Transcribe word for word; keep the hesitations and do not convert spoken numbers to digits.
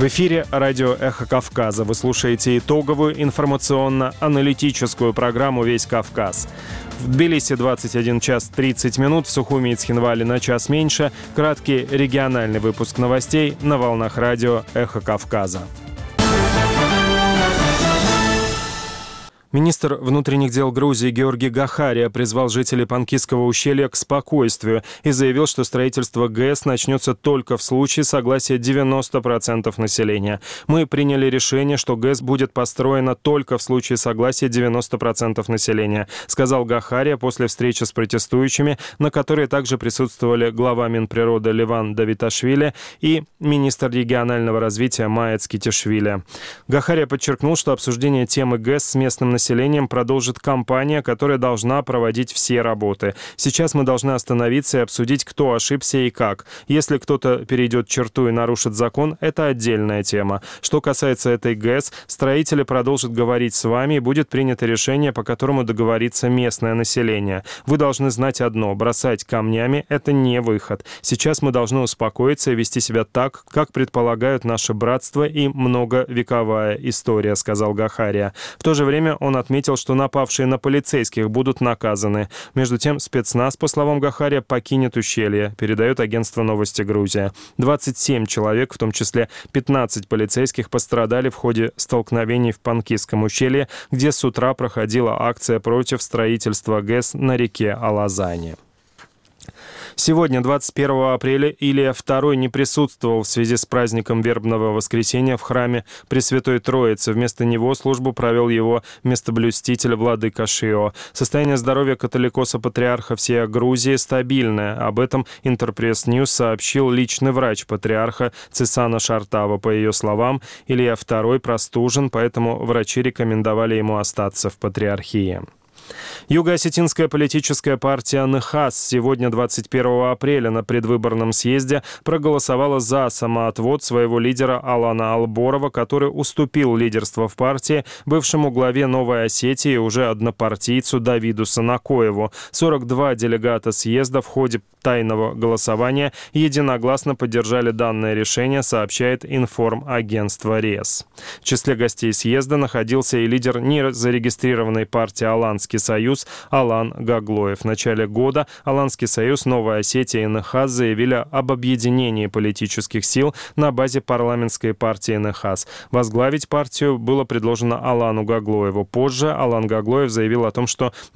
В эфире радио «Эхо Кавказа». Вы слушаете итоговую информационно-аналитическую программу «Весь Кавказ». В Тбилиси двадцать один час тридцать минут, в Сухуми и Цхинвале на час меньше. Краткий региональный выпуск новостей на волнах радио «Эхо Кавказа». Министр внутренних дел Грузии Георгий Гахария призвал жителей Панкисского ущелья к спокойствию и заявил, что строительство ГЭС начнется только в случае согласия девяноста процентов населения. «Мы приняли решение, что ГЭС будет построена только в случае согласия девяноста процентов населения», сказал Гахария после встречи с протестующими, на которой также присутствовали глава Минприроды Леван Давиташвили и министр регионального развития Маец Китишвили. Гахария подчеркнул, что обсуждение темы ГЭС с местным населением населением продолжит компания, которая должна проводить все работы. Сейчас мы должны остановиться и обсудить, кто ошибся и как. Если кто-то перейдет черту и нарушит закон, это отдельная тема. Что касается этой ГЭС, строители продолжат говорить с вами, и будет принято решение, по которому договорится местное население. Вы должны знать одно: бросать камнями – это не выход. Сейчас мы должны успокоиться и вести себя так, как предполагают наше братство и многовековая история, сказал Гахария. В то же время он отметил, что напавшие на полицейских будут наказаны. Между тем, спецназ, по словам Гахария, покинет ущелье, передает агентство «Новости Грузия». двадцать семь человек, в том числе пятнадцать полицейских, пострадали в ходе столкновений в Панкисском ущелье, где с утра проходила акция против строительства ГЭС на реке Алазани. Сегодня, двадцать первого апреля, Илия второй не присутствовал в связи с праздником Вербного воскресенья в храме Пресвятой Троицы. Вместо него службу провел его местоблюститель владыка Шио. Состояние здоровья католикоса-патриарха всей Грузии стабильное. Об этом Интерпресс Ньюс сообщил личный врач патриарха Цисана Шартава. По ее словам, Илия второй простужен, поэтому врачи рекомендовали ему остаться в патриархии. Юго-осетинская политическая партия НХАС сегодня, двадцать первого апреля, на предвыборном съезде проголосовала за самоотвод своего лидера Алана Алборова, который уступил лидерство в партии бывшему главе Новой Осетии и уже однопартийцу Давиду Санакоеву. сорок два делегата съезда в ходе тайного голосования единогласно поддержали данное решение, сообщает информагентство РЕС. В числе гостей съезда находился и лидер незарегистрированной партии «Аланский союз» Алан Гаглоев. В начале года Аланский союз, Новая Осетия и НХАС заявили об объединении политических сил на базе парламентской партии НХАС. Возглавить партию было предложено Алану Гаглоеву. Позже Алан Гаглоев заявил о том, что